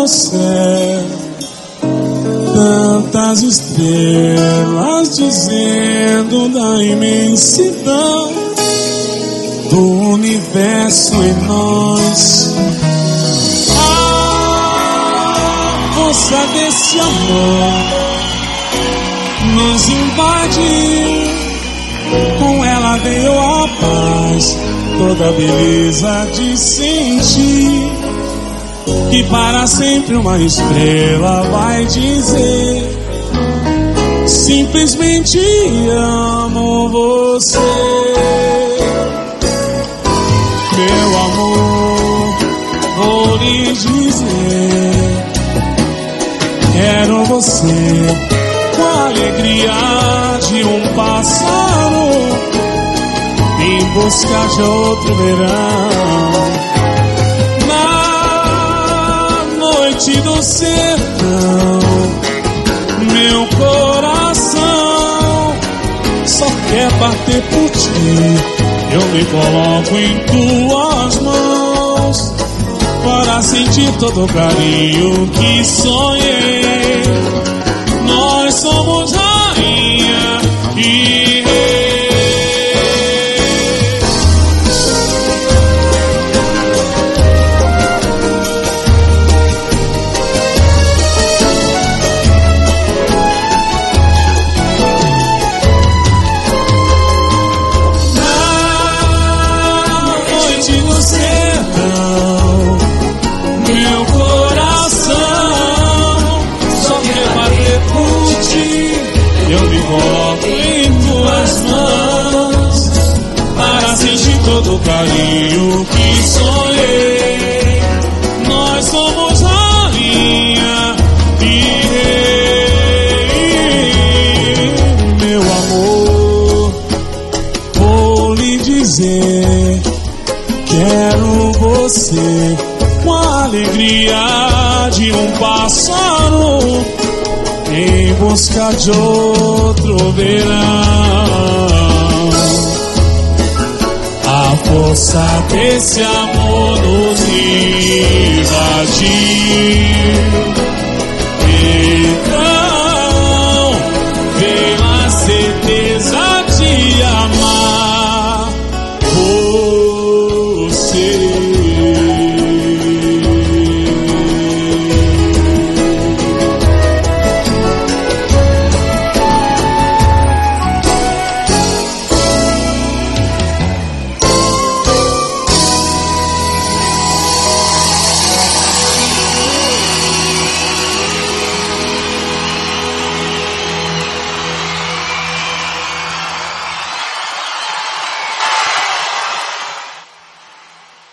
no céu, tantas estrelas dizendo da imensidão do universo em nós. A força desse amor nos invade, com ela veio a paz, toda a beleza de sentir que para sempre uma estrela vai dizer: simplesmente amo você. Meu amor, vou lhe dizer, quero você com a alegria de um pássaro em busca de outro verão. Na noite do sertão, meu coração só quer bater por ti. Eu me coloco em tuas mãos para sentir todo o carinho que sonhei. Nós somos rainha e rei. Coloco em tuas mãos para sentir todo o carinho que sonhei. Nós somos rainha e rei. Meu amor, vou lhe dizer, quero você com a alegria de um pássaro em busca de outro verão. A força desse amor nos